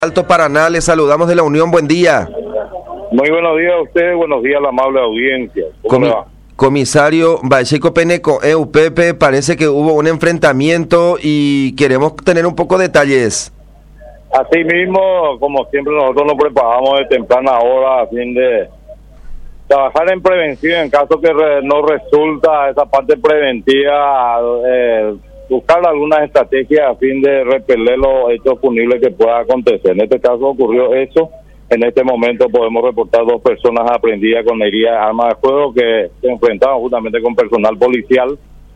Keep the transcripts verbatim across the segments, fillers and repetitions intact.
Alto Paraná, les saludamos de la Unión, buen día. Muy buenos días a ustedes, buenos días a la amable audiencia. ¿Cómo Comi- va? Comisario Valleco Peneco, E U P P, parece que hubo un enfrentamiento y queremos tener un poco de detalles. Así mismo, como siempre, nosotros nos preparamos de temprana hora a fin de trabajar en prevención en caso que re- no resulta esa parte preventiva, eh, buscar algunas estrategias a fin de repeler los hechos punibles que puedan acontecer. En este caso ocurrió eso. En este momento podemos reportar dos personas aprendidas con heridas de armas de fuego que se enfrentaban justamente con personal policial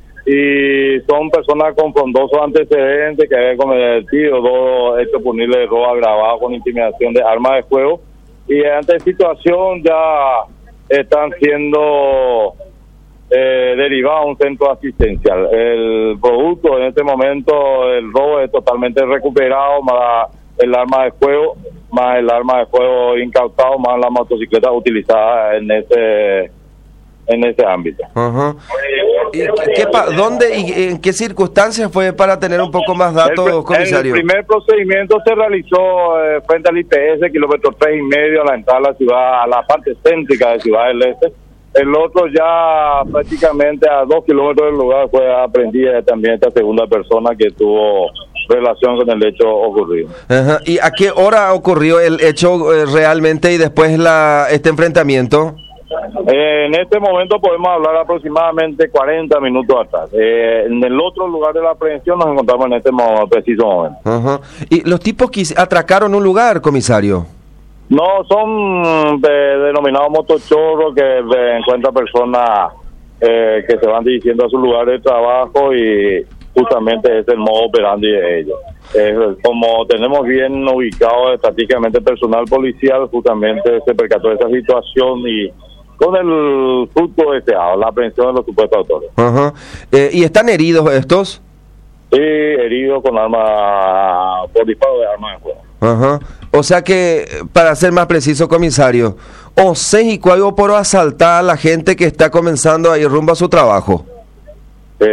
y son personas con frondosos antecedentes que habían cometido dos hechos punibles de robo agravado con intimidación de armas de fuego, y ante situación ya están siendo eh, derivados a un centro asistencial. El producto en este momento, el robo es totalmente recuperado, más el arma de fuego, más el arma de fuego incautado, más la motocicleta utilizada en ese en ese ámbito. Ajá. ¿Y qué, qué pa- ¿Dónde y en qué circunstancias fue, para tener un poco más datos, el, comisario? El primer procedimiento se realizó eh, frente al I P S, kilómetro tres y medio, a la entrada a la ciudad, a la parte céntrica de Ciudad del Este. El otro ya prácticamente a dos kilómetros del lugar fue aprendida también esta segunda persona que tuvo relación con el hecho ocurrido. Ajá. ¿Y a qué hora ocurrió el hecho eh, realmente y después la este enfrentamiento? Eh, en este momento podemos hablar aproximadamente cuarenta minutos atrás. Eh, en el otro lugar de la aprehensión nos encontramos en este mo- preciso momento. Ajá. ¿Y los tipos que atracaron un lugar, comisario? No, son de, denominados motochorros que eh, encuentran personas eh, que se van dirigiendo a su lugar de trabajo y justamente es el modo operandi de ellos. Eh, como tenemos bien ubicado estratégicamente personal policial, justamente se percató de esa situación y con el fruto deseado, la aprehensión de los supuestos autores. Ajá. Eh, ¿Y están heridos estos? Sí, heridos con arma, por disparo de arma de fuego. Ajá. O sea que, para ser más preciso, comisario, o se y cuándo por asaltar a la gente que está comenzando a ir rumbo a su trabajo. Sí.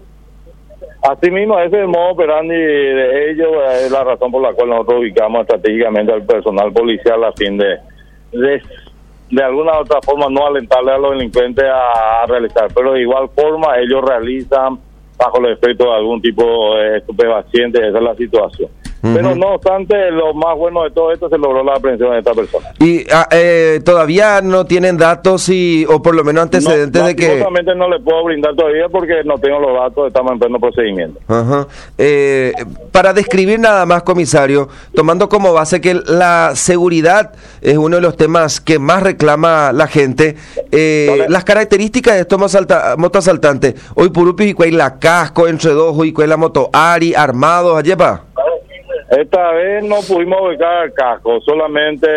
Asimismo, ese es el modo operandi de ellos, es la razón por la cual nosotros ubicamos estratégicamente al personal policial a fin de, de, de alguna u otra forma, no alentarle a los delincuentes a, a realizar, pero de igual forma ellos realizan bajo el efecto de algún tipo de estupefaciente, esa es la situación. Uh-huh. Pero no obstante, lo más bueno de todo esto se logró la aprehensión de esta persona. Y ah, eh, todavía no tienen datos y o por lo menos antecedentes no, de que... Lastimosamente no le puedo brindar todavía porque no tengo los datos, estamos en pleno procedimiento. Ajá. Eh, para describir nada más, comisario, tomando como base que la seguridad es uno de los temas que más reclama la gente, eh, ¿Vale? Las características de estos motoasaltantes, hoy Purupi y cuál la casco, entre dos, y cuál la moto Ari, armados, ayepa. Esta vez no pudimos ubicar el casco, solamente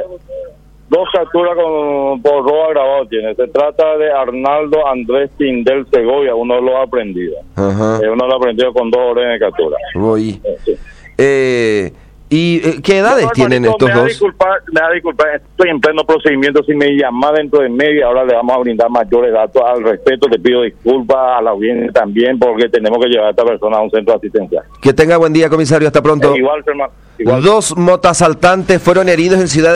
dos capturas con, por robo agravado tiene. Se trata de Arnaldo Andrés Tindel Segovia, uno de los aprendidos. Ajá. Eh, uno de los aprendidos con dos órdenes de captura. Voy. Eh, sí. Eh, ¿Y eh, qué edades No, tienen hermanito, estos me da dos? Disculpar, me da disculpar, estoy en pleno procedimiento. Si me llama dentro de media hora le vamos a brindar mayores datos al respecto. Le pido disculpas a la audiencia también porque tenemos que llevar a esta persona a un centro asistencial. Que tenga buen día, comisario, hasta pronto. Eh, igual, hermano. Igual. Dos motoasaltantes fueron heridos en Ciudad